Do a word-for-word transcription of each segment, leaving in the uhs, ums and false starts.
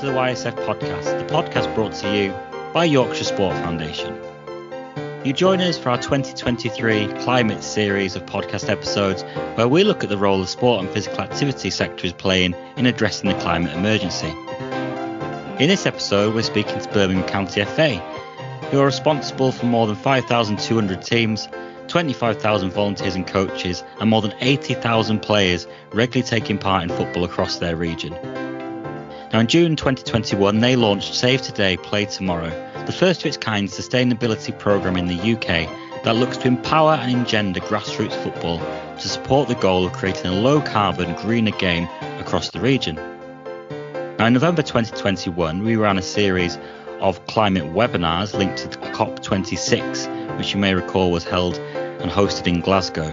the Y S F podcast, the podcast brought to you by Yorkshire Sport Foundation. You join us for our twenty twenty-three Climate series of podcast episodes where we look at the role the sport and physical activity sector is playing in addressing the climate emergency. In this episode, we're speaking to Birmingham County F A, who are responsible for more than five thousand two hundred teams, twenty-five thousand volunteers and coaches, and more than eighty thousand players regularly taking part in football across their region. Now, in June twenty twenty-one, they launched Save Today, Play Tomorrow, the first of its kind sustainability programme in the U K that looks to empower and engender grassroots football to support the goal of creating a low-carbon, greener game across the region. Now, in November twenty twenty-one, we ran a series of climate webinars linked to COP twenty-six, which you may recall was held and hosted in Glasgow.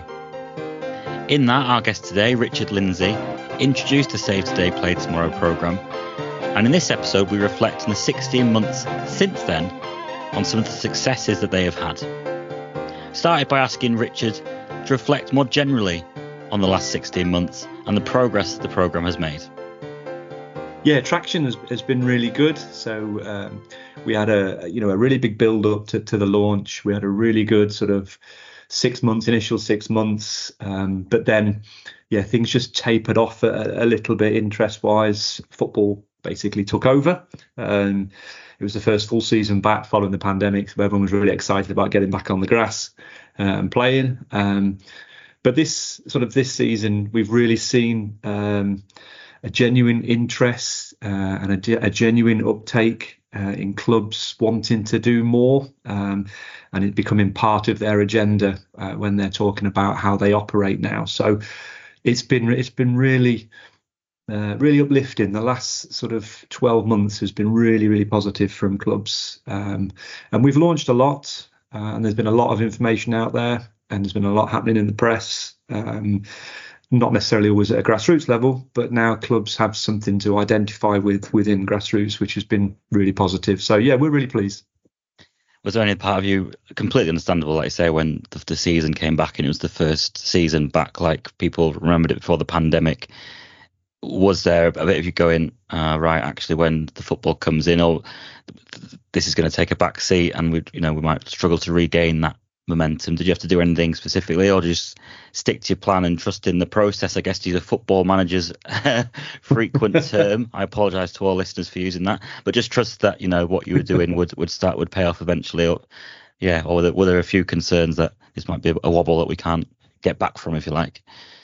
In that, our guest today, Richard Lindsay, introduced the Save Today, Play Tomorrow programme. And in this episode, we reflect on the sixteen months since then on some of the successes that they have had. Started by asking Richard to reflect more generally on the last sixteen months and the progress that the programme has made. Yeah, traction has, has been really good. So um, we had a you know a really big build up to, to the launch. We had a really good sort of six months, initial six months, um, but then yeah, things just tapered off a, a little bit interest wise. Football basically took over. Um, it was the first full season back following the pandemic, so everyone was really excited about getting back on the grass uh, and playing. Um, but this sort of this season, we've really seen um, a genuine interest uh, and a, a genuine uptake uh, in clubs wanting to do more, um, and it becoming part of their agenda uh, when they're talking about how they operate now. So it's been it's been really. Uh, really uplifting. The last sort of twelve months has been really, really positive from clubs. Um, and we've launched a lot uh, and there's been a lot of information out there and there's been a lot happening in the press. Um, not necessarily always at a grassroots level, but now clubs have something to identify with within grassroots, which has been really positive. So, yeah, we're really pleased. Was there any part of you, completely understandable, like you say, when the, the season came back and it was the first season back, like people remembered it before the pandemic? Was there a bit of you going, uh, right, actually, when the football comes in, oh, this is going to take a back seat and we, you know, we might struggle to regain that momentum? Did you have to do anything specifically, or just stick to your plan and trust in the process? I guess to use a football manager's frequent term. I apologise to all listeners for using that, but just trust that, you know, what you were doing would, would start, would pay off eventually. Or, yeah, or were there, were there a few concerns that this might be a wobble that we can't get back from, if you like?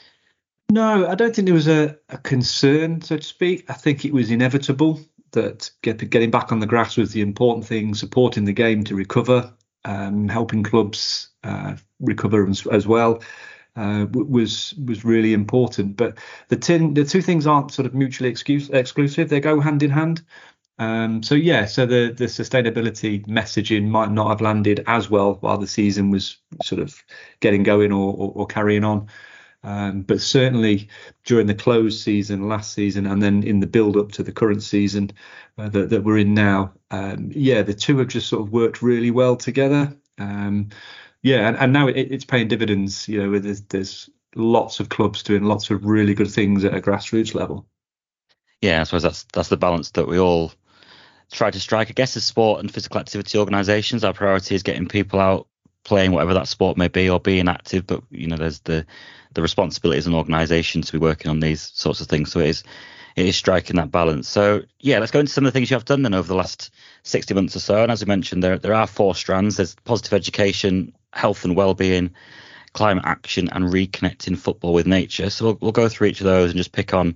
No, I don't think there was a, a concern, so to speak. I think it was inevitable that get, getting back on the grass was the important thing, supporting the game to recover, um, helping clubs uh, recover as, as well uh, was was really important. But the, tin, the two things aren't sort of mutually excuse, exclusive. They go hand in hand. Um, so, yeah, so the, the sustainability messaging might not have landed as well while the season was sort of getting going or, or, or carrying on. Um, but certainly during the closed season last season and then in the build up to the current season uh, that, that we're in now, um, yeah, the two have just sort of worked really well together. Um, yeah, and, and now it, it's paying dividends. You know, there's, there's lots of clubs doing lots of really good things at a grassroots level. Yeah, I suppose that's that's the balance that we all try to strike. I guess as sport and physical activity organisations, our priority is getting people out playing whatever that sport may be or being active, but you know there's the the responsibility as an organisation to be working on these sorts of things, so it is it is striking that balance. So yeah, let's go into some of the things you have done then over the last sixty months or so. And as we mentioned, there there are four strands. There's positive education, health and well-being, climate action, and reconnecting football with nature. So we'll, we'll go through each of those and just pick on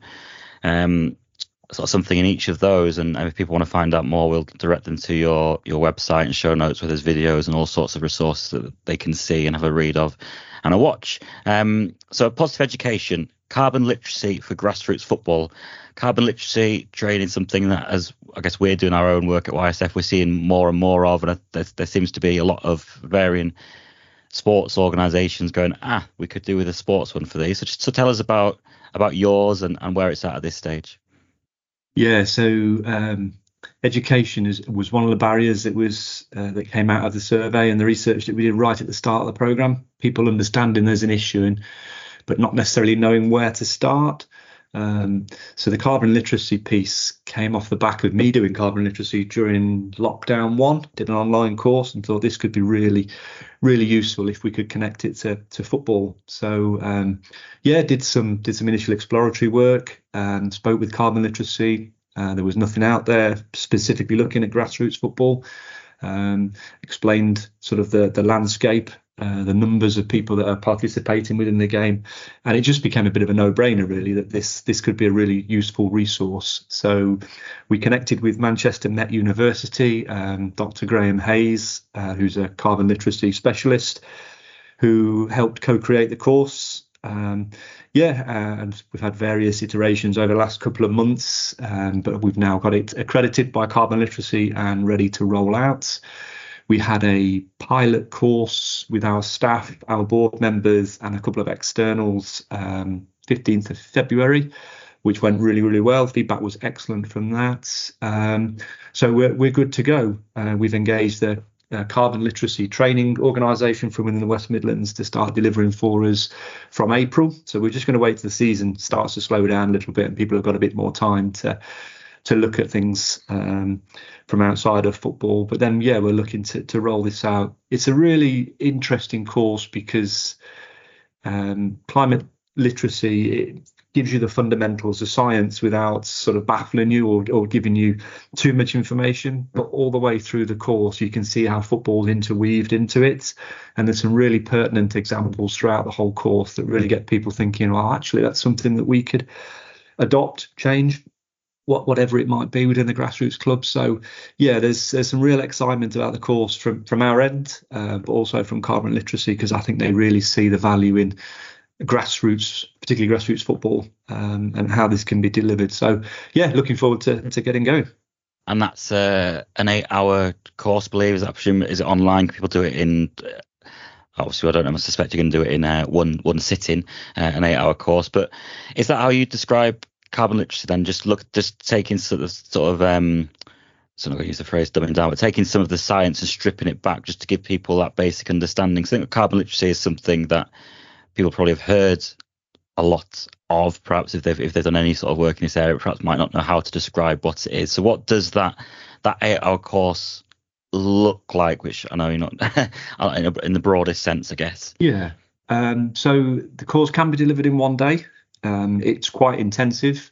um sort of something in each of those, and if people want to find out more, we'll direct them to your your website and show notes where there's videos and all sorts of resources that they can see and have a read of and a watch. Um, so positive education, carbon literacy for grassroots football. Carbon literacy training, something that, as I guess we're doing our own work at Y S F, we're seeing more and more of, and there, there seems to be a lot of varying sports organisations going, ah, we could do with a sports one for these. So just to tell us about about yours and, and where it's at at this stage. Yeah, so um, education is, was one of the barriers that was uh, that came out of the survey and the research that we did right at the start of the programme. People understanding there's an issue, and but not necessarily knowing where to start. Um, so the carbon literacy piece came off the back of me doing carbon literacy during lockdown one, did an online course and thought this could be really, really useful if we could connect it to, to football. So um, yeah, did some did some initial exploratory work and spoke with carbon literacy. Uh, there was nothing out there specifically looking at grassroots football. Um, explained sort of the, the landscape, uh, the numbers of people that are participating within the game. And it just became a bit of a no-brainer, really, that this this could be a really useful resource. So we connected with Manchester Met University, um, Doctor Graham Hayes, uh, who's a carbon literacy specialist, who helped co-create the course. Um, yeah, uh, and we've had various iterations over the last couple of months, um, but we've now got it accredited by Carbon Literacy and ready to roll out. We had a pilot course with our staff, our board members, and a couple of externals, um, fifteenth of February, which went really, really well. Feedback was excellent from that. Um, so we're we're good to go. Uh, we've engaged the Uh, carbon literacy training organisation from within the West Midlands to start delivering for us from April. So we're just going to wait till the season starts to slow down a little bit and people have got a bit more time to to look at things um, from outside of football. But then, yeah, we're looking to, to roll this out. It's a really interesting course because um, climate literacy, it gives you the fundamentals of science without sort of baffling you or, or giving you too much information. But all the way through the course, you can see how football's interweaved into it. And there's some really pertinent examples throughout the whole course that really get people thinking, well, actually, that's something that we could adopt, change, what, whatever it might be within the grassroots club. So, yeah, there's there's some real excitement about the course from, from our end, uh, but also from Carbon Literacy, because I think they really see the value in grassroots, particularly grassroots football, um, and how this can be delivered. So yeah, looking forward to, to getting going. And that's uh, an eight-hour course, I believe. Is that, I presume, is it online? Can people do it in? Uh, obviously, I don't know. I suspect you can do it in uh, one one sitting, uh, an eight-hour course. But is that how you describe carbon literacy? Then just look, just taking sort of sort of. Um, so I'm not going to use the phrase dumbing down, but taking some of the science and stripping it back just to give people that basic understanding. So I think carbon literacy is something that people probably have heard a lot of, perhaps if they've if they've done any sort of work in this area, perhaps might not know how to describe what it is. So what does that that eight-hour course look like, which I know you're not in, a, in the broadest sense, I guess? Yeah. Um, so the course can be delivered in one day. Um, it's quite intensive.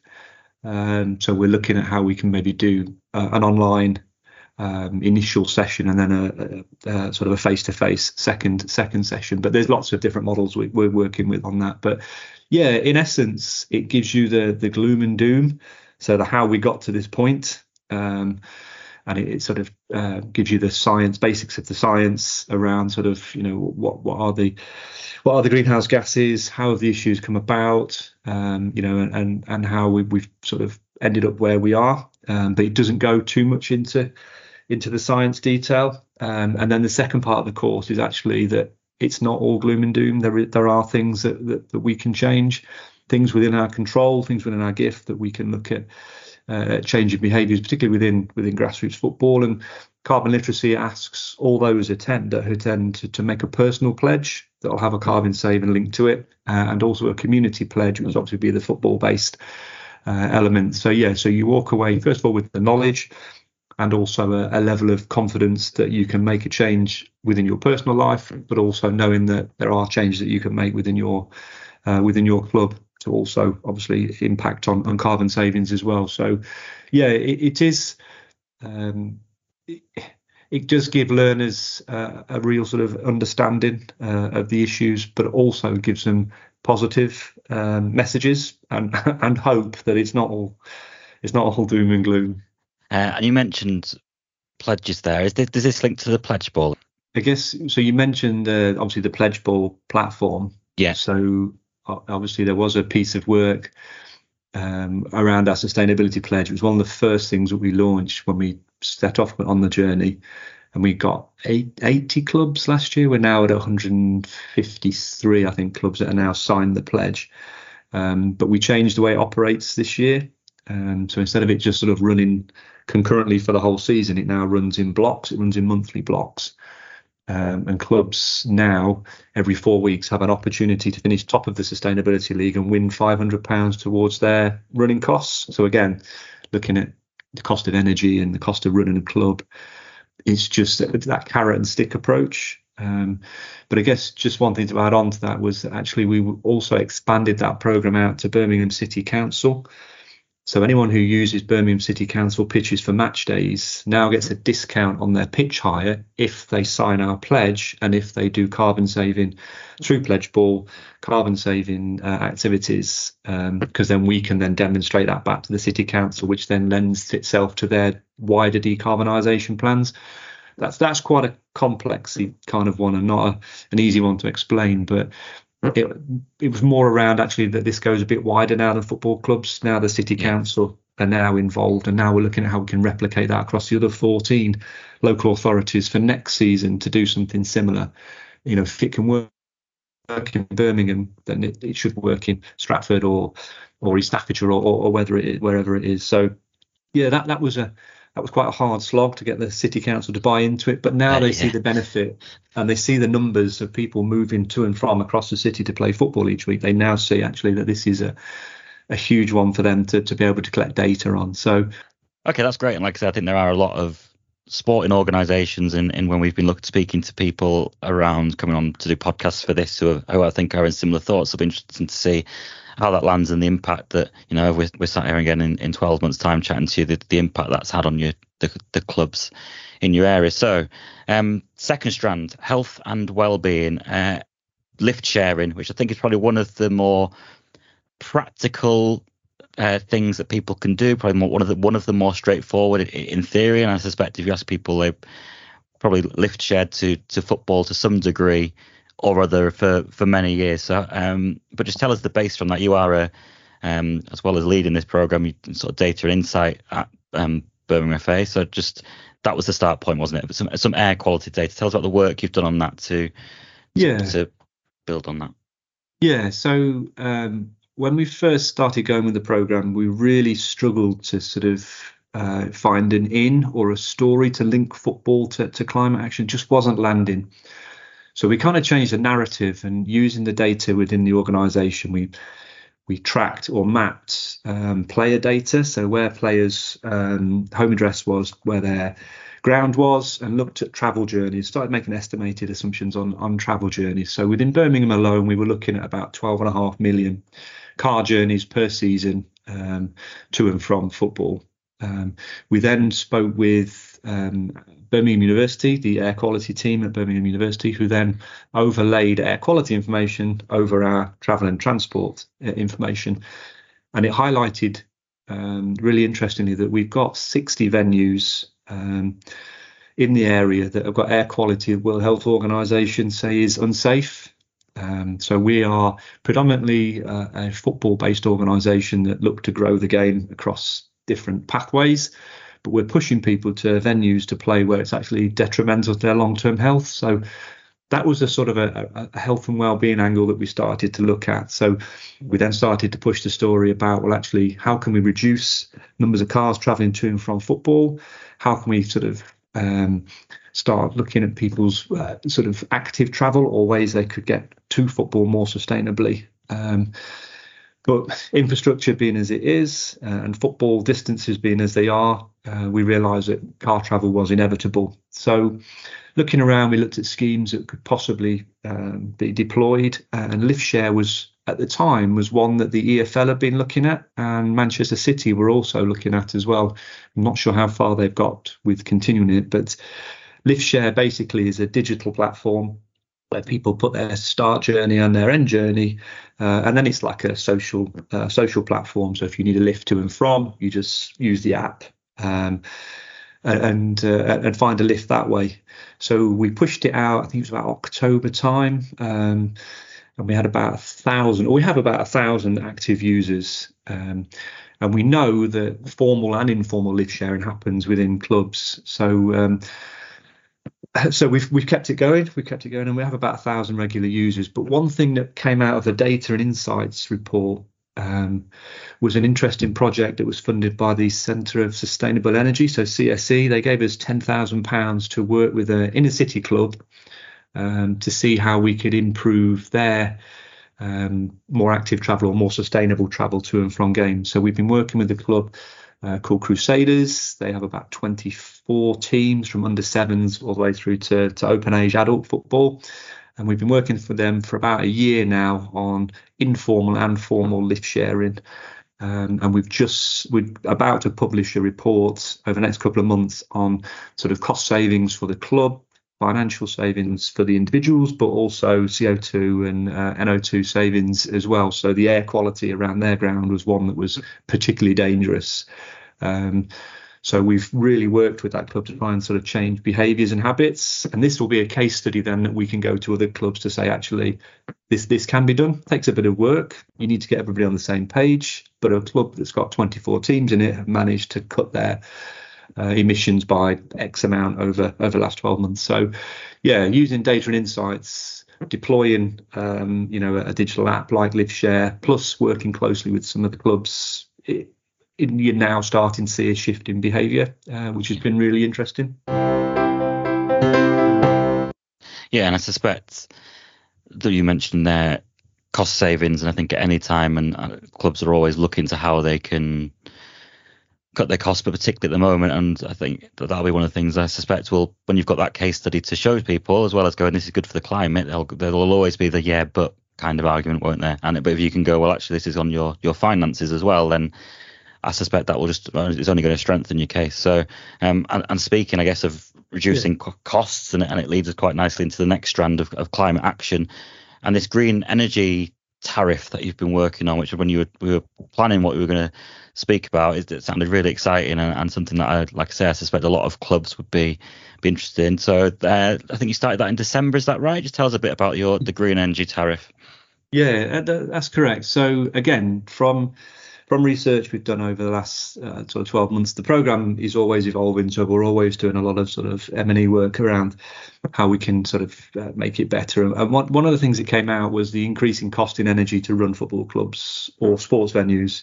Um, so we're looking at how we can maybe do uh, an online Um, initial session and then a, a, a sort of a face-to-face second second session. But there's lots of different models we, we're working with on that. But yeah, in essence, it gives you the the gloom and doom, so the how we got to this point, um, and it, it sort of uh, gives you the science, basics of the science around sort of, you know, what what are the what are the greenhouse gases, how have the issues come about, um, you know, and and, and how we, we've sort of ended up where we are. Um, but it doesn't go too much into into the science detail. Um, and then the second part of the course is actually that it's not all gloom and doom. There, there are things that, that, that we can change, things within our control, things within our gift that we can look at uh, changing behaviours, particularly within within grassroots football. And carbon literacy asks all those attend that attend to, to make a personal pledge that will have a carbon saving link to it, uh, and also a community pledge, which will obviously be the football-based uh, element. So yeah, so you walk away first of all with the knowledge, and also a, a level of confidence that you can make a change within your personal life, but also knowing that there are changes that you can make within your uh, within your club to also obviously impact on, on carbon savings as well. So yeah, it, it is um, it, it does give learners uh, a real sort of understanding uh, of the issues, but also gives them positive um, messages and and hope that it's not all it's not all doom and gloom. Uh, and you mentioned pledges there. Is this, does this link to the Pledge Ball? I guess so. You mentioned uh, obviously the Pledge Ball platform. Yeah. So obviously there was a piece of work um, around our sustainability pledge. It was one of the first things that we launched when we set off on the journey, and we got eight, eighty clubs last year. We're now at one hundred fifty-three, I think, clubs that are now signed the pledge. Um, but we changed the way it operates this year. Um, so instead of it just sort of running concurrently for the whole season, it now runs in blocks. It runs in monthly blocks. Um, and clubs now every four weeks have an opportunity to finish top of the Sustainability League and win five hundred pounds towards their running costs. So again, looking at the cost of energy and the cost of running a club, it's just that, that carrot and stick approach. Um, but I guess just one thing to add on to that was that actually we also expanded that programme out to Birmingham City Council. So anyone who uses Birmingham City Council pitches for match days now gets a discount on their pitch hire if they sign our pledge and if they do carbon saving through Pledge Ball, carbon saving uh, activities, um, because then we can then demonstrate that back to the City Council, which then lends itself to their wider decarbonisation plans. That's that's quite a complex kind of one and not a, an easy one to explain, but It, it was more around actually that this goes a bit wider now than football clubs. Now the City Council are now involved, and now we're looking at how we can replicate that across the other fourteen local authorities for next season to do something similar. You know, if it can work in Birmingham, then it, it should work in Stratford or or East Staffordshire or, or, or whether it is, wherever it is. So yeah, that that was a that was quite a hard slog to get the City Council to buy into it. But now uh, they yeah. see the benefit and they see the numbers of people moving to and from across the city to play football each week. They now see actually that this is a, a huge one for them to, to be able to collect data on. So, OK, that's great. And like I said, I think there are a lot of sporting organisations and, and when we've been looking, speaking to people around coming on to do podcasts for this who, are, who I think are in similar thoughts, it'll be interesting to see how that lands and the impact that, you know, we're, we're sat here again in, in twelve months time chatting to you, the, the impact that's had on your the, the clubs in your area. So um, second strand, health and well-being, uh, lift sharing, which I think is probably one of the more practical uh, things that people can do, probably more, one of the one of the more straightforward in theory. And I suspect if you ask people, they probably lift shared to, to football to some degree or other for, for many years. So, um, but just tell us the base from that. You are a, um, as well as leading this program, you sort of data and insight at um, Birmingham F A. So just that was the start point, wasn't it? But some some air quality data. Tell us about the work you've done on that to, to yeah to build on that. Yeah. So um, when we first started going with the program, we really struggled to sort of uh, find an in or a story to link football to, to climate action. It just wasn't landing. So we kind of changed the narrative, and using the data within the organisation, we we tracked or mapped um, player data. So where players' um, home address was, where their ground was, and looked at travel journeys, started making estimated assumptions on, on travel journeys. So within Birmingham alone, we were looking at about twelve and a half million car journeys per season um, to and from football. Um, we then spoke with um, Birmingham University, the air quality team at Birmingham University, who then overlaid air quality information over our travel and transport uh, information. And it highlighted um, really interestingly that we've got sixty venues um, in the area that have got air quality the World Health Organization say is unsafe. Um, so we are predominantly uh, a football-based organisation that look to grow the game across different pathways, but we're pushing people to venues to play where it's actually detrimental to their long-term health. So that was a sort of a, a health and well-being angle that we started to look at. So we then started to push the story about, well, actually, how can we reduce numbers of cars travelling to and from football? How can we sort of um, start looking at people's uh, sort of active travel or ways they could get to football more sustainably? Um, But infrastructure being as it is, uh, and football distances being as they are, uh, we realised that car travel was inevitable. So looking around, we looked at schemes that could possibly um, be deployed, and lift share was, at the time, was one that the E F L had been looking at, and Manchester City were also looking at as well. I'm not sure how far they've got with continuing it, but lift share basically is a digital platform where people put their start journey and their end journey, uh, and then it's like a social uh, social platform. So if you need a lift to and from, you just use the app um, and uh, and find a lift that way. So we pushed it out. I think it was about October time, um, and we had about a thousand, or we have about a thousand active users. Um, and we know that formal and informal lift sharing happens within clubs. So um, So we've we've kept it going, we've kept it going, and we have about a thousand regular users. But one thing that came out of the data and insights report um, was an interesting project that was funded by the Centre of Sustainable Energy, so C S E. They gave us ten thousand pounds to work with an inner city club um, to see how we could improve their um, more active travel or more sustainable travel to and from games. So we've been working with the club uh, called Crusaders. They have about twenty-four teams from under sevens all the way through to, to open age adult football. And we've been working for them for about a year now on informal and formal lift sharing. Um, and we've just, we're about to publish a report over the next couple of months on sort of cost savings for the club, financial savings for the individuals, but also C O two and uh, N O two savings as well. So the air quality around their ground was one that was particularly dangerous. Um, So we've really worked with that club to try and sort of change behaviours and habits. And this will be a case study then that we can go to other clubs to say, actually, this this can be done. It takes a bit of work. You need to get everybody on the same page. But a club that's got twenty-four teams in it have managed to cut their uh, emissions by X amount over, over the last twelve months. So, yeah, using data and insights, deploying, um, you know, a, a digital app like LiveShare, plus working closely with some of the clubs, it, you're now starting to see a shift in behaviour, uh, which has been really interesting. Yeah, and I suspect that you mentioned there cost savings, and I think at any time, and uh, clubs are always looking to how they can cut their costs, but particularly at the moment, and I think that that'll be one of the things I suspect will, when you've got that case study to show people, as well as going, this is good for the climate, there'll, there'll always be the yeah, but kind of argument, won't there? And but if you can go, well, actually, this is on your your finances as well, then I suspect that will just, it's only going to strengthen your case. So, um, and, and speaking, I guess, of reducing yeah. co- costs, and, and it leads us quite nicely into the next strand of, of climate action and this green energy tariff that you've been working on, which when you were, we were planning what we were going to speak about, it, it sounded really exciting and, and something that, I, like I say, I suspect a lot of clubs would be, be interested in. So uh, I think you started that in December, is that right? Just tell us a bit about your the green energy tariff. Yeah, that's correct. So again, from From research we've done over the last uh, sort of twelve months, the programme is always evolving. So we're always doing a lot of sort of M and E work around how we can sort of uh, make it better. And one, one of the things that came out was the increasing cost in energy to run football clubs or sports venues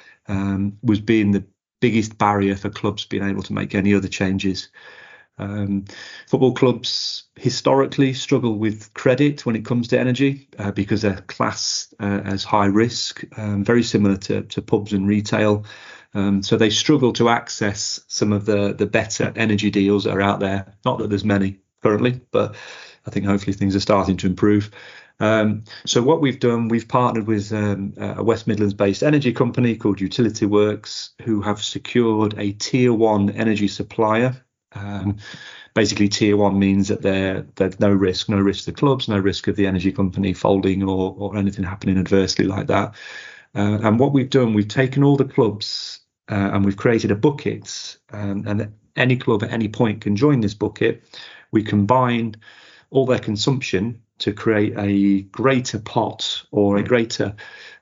um, was being the biggest barrier for clubs being able to make any other changes. Um, football clubs historically struggle with credit when it comes to energy uh, because they're classed uh, as high risk, um, very similar to, to pubs and retail. Um, so they struggle to access some of the, the better energy deals that are out there. Not that there's many currently, but I think hopefully things are starting to improve. Um, so what we've done, we've partnered with um, a West Midlands based energy company called Utility Works, who have secured a tier one energy supplier. Um, basically, tier one means that there there's no risk, no risk to the clubs, no risk of the energy company folding or, or anything happening adversely like that. Uh, and what we've done, we've taken all the clubs uh, and we've created a bucket, um, and any club at any point can join this bucket. We combine all their consumption to create a greater pot or a greater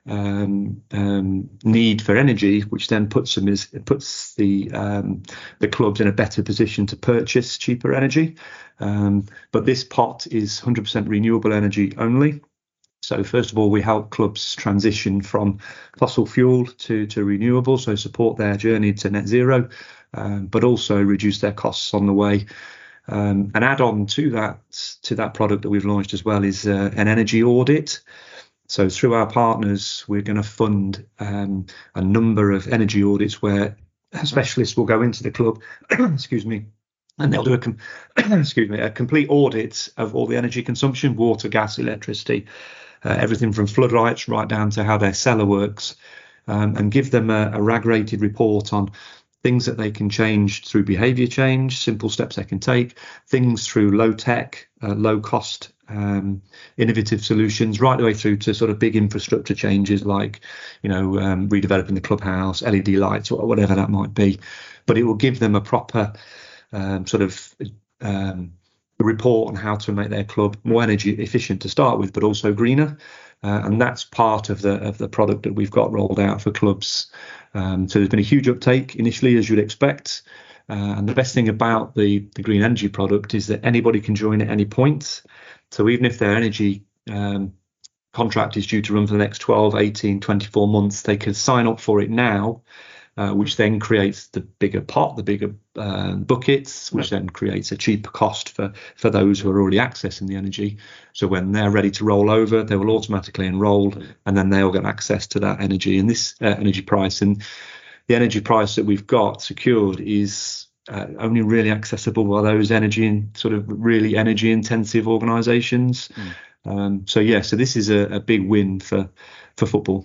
um, um, need for energy, which then puts them is puts the um, the clubs in a better position to purchase cheaper energy. Um, but this pot is one hundred percent renewable energy only. So first of all, we help clubs transition from fossil fuel to to renewable, so support their journey to net zero, um, but also reduce their costs on the way. Um, an add-on to that to that product that we've launched as well is uh, an energy audit. So through our partners, we're going to fund um, a number of energy audits where specialists will go into the club, excuse me, and they'll do a com- excuse me a complete audit of all the energy consumption, water, gas, electricity, uh, everything from floodlights right down to how their cellar works, um, and give them a, a rag-rated report on things that they can change through behaviour change, simple steps they can take, things through low tech, uh, low cost, um, innovative solutions, right the way through to sort of big infrastructure changes like, you know, um, redeveloping the clubhouse, L E D lights, or whatever that might be. But it will give them a proper um, sort of um, report on how to make their club more energy efficient to start with, but also greener. Uh, and that's part of the of the product that we've got rolled out for clubs. Um, so there's been a huge uptake initially, as you'd expect. Uh, and the best thing about the, the green energy product is that anybody can join at any point. So even if their energy um, contract is due to run for the next twelve, eighteen, twenty-four months, they could sign up for it now, uh, which then creates the bigger pot, the bigger uh, buckets, which then creates a cheaper cost for, for those who are already accessing the energy. So when they're ready to roll over, they will automatically enroll, and then they'll get access to that energy and this uh, energy price. And the energy price that we've got secured is uh, only really accessible by those energy and sort of really energy intensive organisations. Mm. Um, so yeah, so this is a, a big win for for football.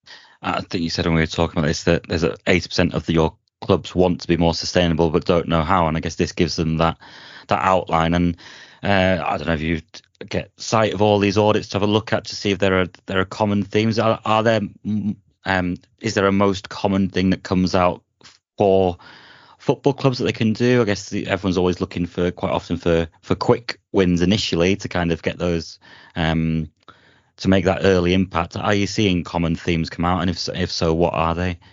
I think you said when we were talking about this that there's eighty percent of the, your clubs want to be more sustainable but don't know how, and I guess this gives them that that outline. And uh, I don't know if you get sight of all these audits to have a look at to see if there are there are common themes. Are, are there um, is there a most common thing that comes out for football clubs that they can do? I guess the, everyone's always looking for quite often for for quick wins initially to kind of get those. Um, to make that early impact. Are you seeing common themes come out, and if so, if so, what are they?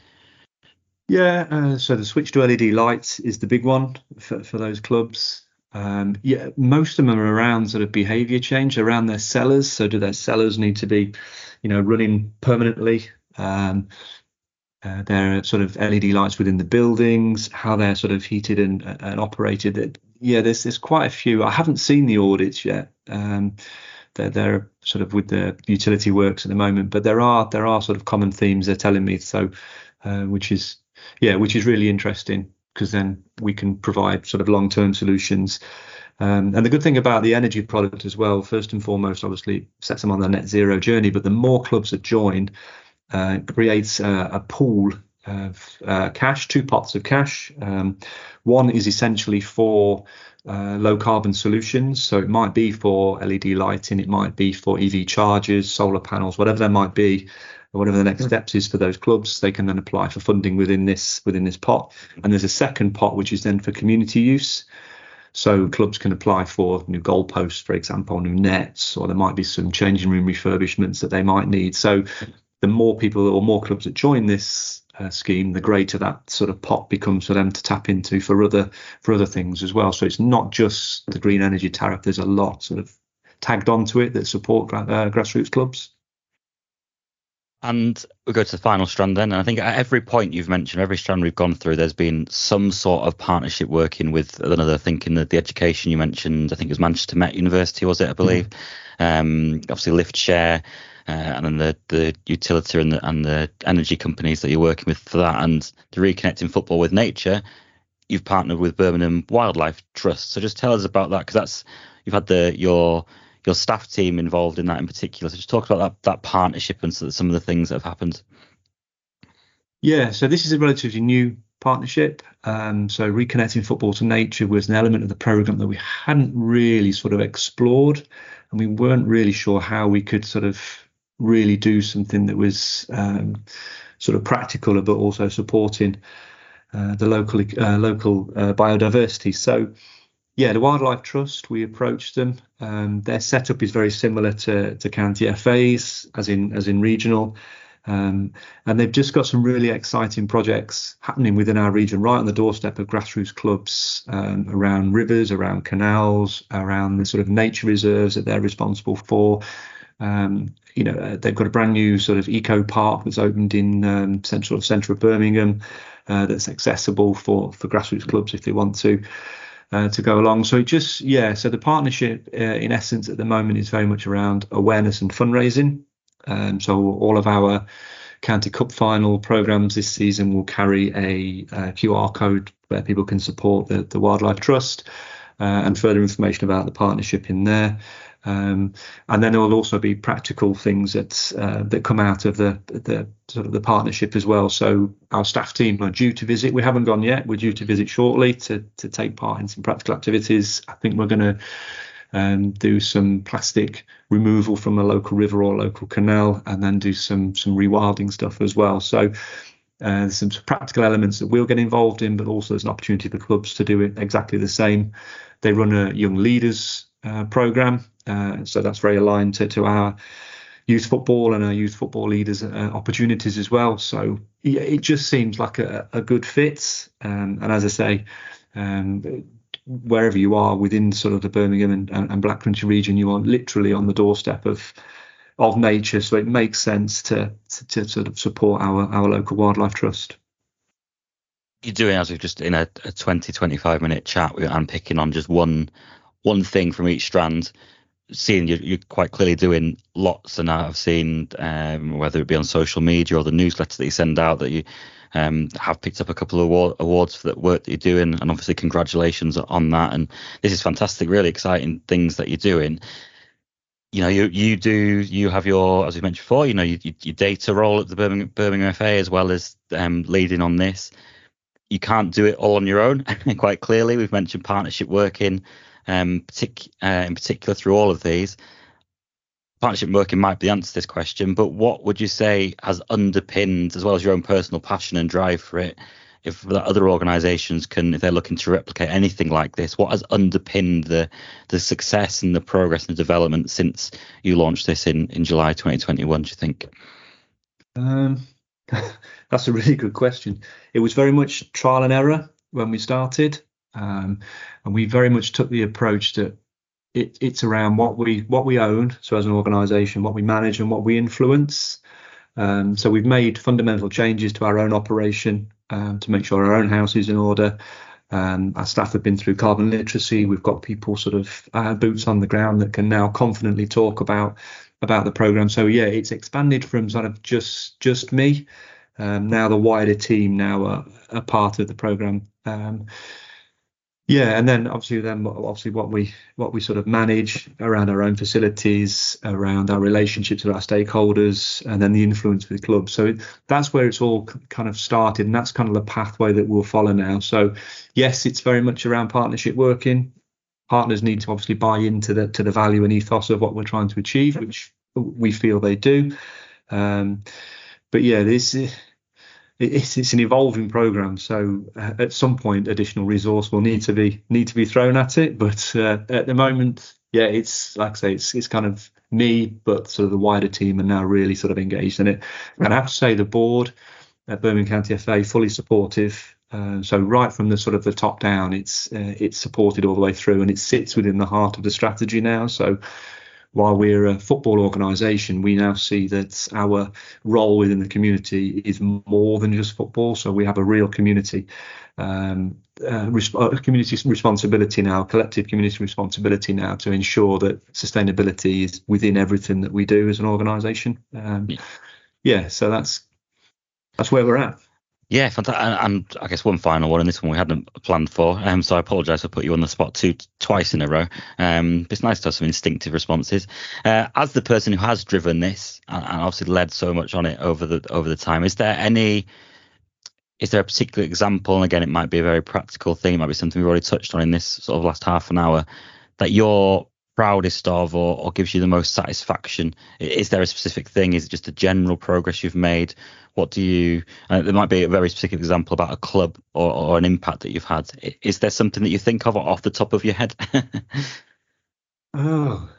Yeah, uh, so the switch to L E D lights is the big one for, for those clubs. Um, yeah, most of them are around sort of behaviour change around their cellars. So do their cellars need to be, you know, running permanently? Um, uh, there are sort of L E D lights within the buildings, how they're sort of heated and, and operated. Yeah, there's there's quite a few. I haven't seen the audits yet. Um, They're, they're sort of with the utility works at the moment, but there are there are sort of common themes they're telling me. So, uh, which is yeah, which is really interesting, because then we can provide sort of long-term solutions. Um, and the good thing about the energy product as well, first and foremost, obviously sets them on their net zero journey. But the more clubs that join, uh, creates a, a pool of uh, cash, two pots of cash. Um, one is essentially for Uh, low carbon solutions. So it might be for L E D lighting, it might be for E V chargers, solar panels, whatever there might be, or whatever the next steps is for those clubs. They can then apply for funding within this within this pot. And there's a second pot which is then for community use. So clubs can apply for new goalposts, for example, new nets, or there might be some changing room refurbishments that they might need. So the more people or more clubs that join this Uh, scheme, the greater that sort of pot becomes for them to tap into for other for other things as well. So it's not just the green energy tariff. There's a lot sort of tagged onto it that support uh, grassroots clubs. And we go to the final strand then. And I think at every point you've mentioned, every strand we've gone through, there's been some sort of partnership working with another. Thinking that the education you mentioned, I think it was Manchester Met University, was it? I believe. Mm-hmm. Um, obviously, Lift Share. Uh, and then the, the utility and the, and the energy companies that you're working with for that, and the Reconnecting Football with Nature, you've partnered with Birmingham Wildlife Trust. So just tell us about that, because that's you've had the your your staff team involved in that in particular. So just talk about that that partnership and so, some of the things that have happened. Yeah, so this is a relatively new partnership. Um, so Reconnecting Football to Nature was an element of the programme that we hadn't really sort of explored, and we weren't really sure how we could sort of really do something that was um, sort of practical, but also supporting uh, the local uh, local uh, biodiversity. So, yeah, the Wildlife Trust, we approached them. Um, their setup is very similar to, to county F As, as in as in regional, um, and they've just got some really exciting projects happening within our region, right on the doorstep of grassroots clubs, um, around rivers, around canals, around the sort of nature reserves that they're responsible for. Um, you know, uh, they've got a brand new sort of eco park that's opened in um, central centre of Birmingham, uh, that's accessible for for grassroots clubs if they want to uh, to go along. So it just yeah, so the partnership uh, in essence at the moment is very much around awareness and fundraising. Um, so all of our County Cup final programmes this season will carry a, a Q R code where people can support the, the Wildlife Trust, uh, and further information about the partnership in there. Um, and then there will also be practical things that uh, that come out of the the sort of the partnership as well. So our staff team are due to visit. We haven't gone yet. We're due to visit shortly to to take part in some practical activities. I think we're going to um, do some plastic removal from a local river or local canal, and then do some some rewilding stuff as well. So uh, there's some practical elements that we'll get involved in, but also there's an opportunity for clubs to do it exactly the same. They run a young leaders uh, program. Uh, so that's very aligned to, to our youth football and our youth football leaders uh, opportunities as well. So yeah, it just seems like a, a good fit. Um, and as I say, um, wherever you are within sort of the Birmingham and, and Black Country region, you are literally on the doorstep of of nature, so it makes sense to, to to sort of support our our local wildlife trust. You're doing, as we've just in a, a twenty, twenty-five minute chat, I'm picking on just one one thing from each strand, seeing you, you're quite clearly doing lots, and I've seen um, whether it be on social media or the newsletter that you send out that you um, have picked up a couple of award, awards for that work that you're doing, and obviously congratulations on that. And this is fantastic, really exciting things that you're doing. You know, you you do you have your, as we mentioned before, you know, you, you, your data role at the Birmingham, Birmingham F A, as well as um, leading on this. You can't do it all on your own. Quite clearly, we've mentioned partnership working, um, partic- uh, in particular through all of these. Partnership working might be the answer to this question, but what would you say has underpinned, as well as your own personal passion and drive for it, if the other organisations can, if they're looking to replicate anything like this, what has underpinned the the success and the progress and the development since you launched this in, in July twenty twenty-one, do you think? Um, that's a really good question. It was very much trial and error when we started, um, and we very much took the approach that it, it's around what we what we own, so as an organisation, what we manage and what we influence. Um, so we've made fundamental changes to our own operation um, to make sure our own house is in order. Um, our staff have been through carbon literacy. We've got people sort of uh, boots on the ground that can now confidently talk about about the programme. So yeah, it's expanded from sort of just just me. Um, now the wider team now are a part of the programme. Um, yeah, and then obviously then obviously what we what we sort of manage around our own facilities, around our relationships with our stakeholders, and then the influence with clubs. So it, that's where it's all kind of started, and that's kind of the pathway that we'll follow now. So yes, it's very much around partnership working. Partners need to obviously buy into the to the value and ethos of what we're trying to achieve, which we feel they do. Um, but yeah, this. It's, it's an evolving program, so uh, at some point additional resource will need to be need to be thrown at it. But uh, at the moment, yeah, it's like I say, it's it's kind of me, but sort of the wider team are now really sort of engaged in it. And I have to say, the board at Birmingham County F A fully supportive. Uh, so right from the sort of the top down, it's uh, it's supported all the way through, and it sits within the heart of the strategy now. So while we're a football organisation, we now see that our role within the community is more than just football. So we have a real community, um, uh, resp- community responsibility now, collective community responsibility now to ensure that sustainability is within everything that we do as an organisation. Um, yeah. yeah, so that's that's where we're at. Yeah, fantastic. And, and I guess one final one, and this one we hadn't planned for, um, so I apologise for putting you on the spot two twice in a row. Um, but it's nice to have some instinctive responses. Uh, as the person who has driven this and, and obviously led so much on it over the over the time, is there any, is there a particular example? And again, it might be a very practical thing, it might be something we've already touched on in this sort of last half an hour, that you're proudest of, or, or gives you the most satisfaction? Is there a specific thing? Is it just a general progress you've made? What do you, uh, there might be a very specific example about a club or, or an impact that you've had. Is there something that you think of off the top of your head? oh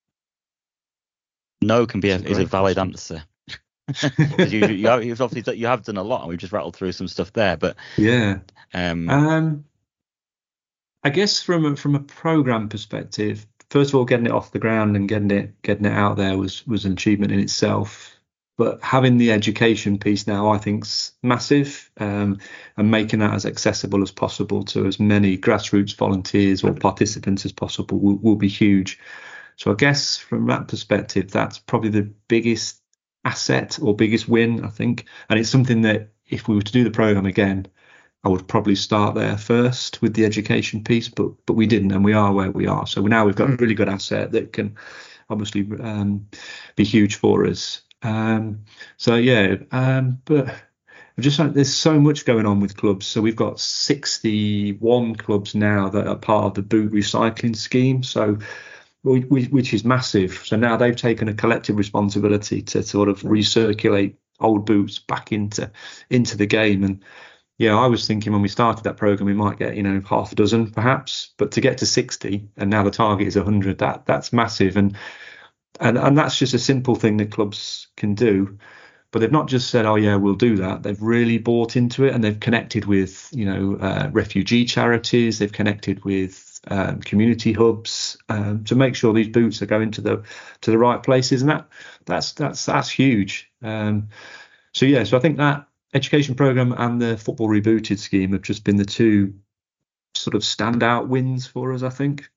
no can be a, a is a valid question. Answer. you, you have, you've obviously you have done a lot, and we've just rattled through some stuff there, but yeah um, um I guess from a, from a program perspective, first of all, getting it off the ground and getting it getting it out there was was an achievement in itself. But having the education piece now, I think's massive, um, and making that as accessible as possible to as many grassroots volunteers or participants as possible will, will be huge. So I guess from that perspective, that's probably the biggest asset or biggest win, I think. And it's something that if we were to do the program again, I would probably start there first with the education piece, but but we didn't, and we are where we are. So now we've got a really good asset that can obviously um, be huge for us. Um, so yeah, um, but just like there's so much going on with clubs. So we've got sixty-one clubs now that are part of the boot recycling scheme. So we, we, which is massive. So now they've taken a collective responsibility to sort of recirculate old boots back into into the game. And yeah, I was thinking when we started that program, we might get, you know, half a dozen perhaps, but to get to sixty, and now the target is one hundred, that that's massive. And and and that's just a simple thing that clubs can do. But they've not just said, oh yeah, we'll do that. They've really bought into it, and they've connected with, you know, uh, refugee charities. They've connected with um, community hubs, um, to make sure these boots are going to the to the right places, and that that's that's that's huge. Um, so yeah, so I think that education program and the Football Rebooted scheme have just been the two sort of standout wins for us, I think.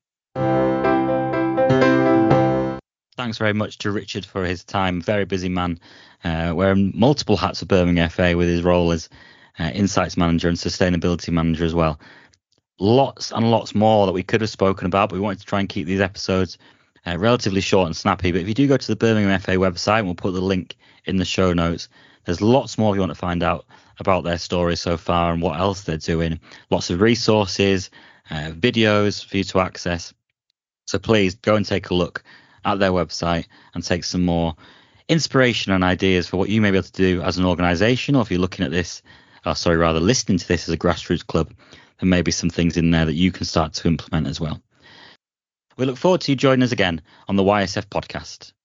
Thanks very much to Richard for his time. Very busy man, uh, wearing multiple hats at Birmingham F A with his role as uh, Insights Manager and Sustainability Manager as well. Lots and lots more that we could have spoken about, but we wanted to try and keep these episodes uh, relatively short and snappy. But if you do go to the Birmingham F A website, and we'll put the link in the show notes, there's lots more if you want to find out about their stories so far and what else they're doing. Lots of resources, uh, videos for you to access. So please go and take a look at their website and take some more inspiration and ideas for what you may be able to do as an organisation, or if you're looking at this, oh, sorry, rather listening to this as a grassroots club, there may be some things in there that you can start to implement as well. We look forward to you joining us again on the Y S F podcast.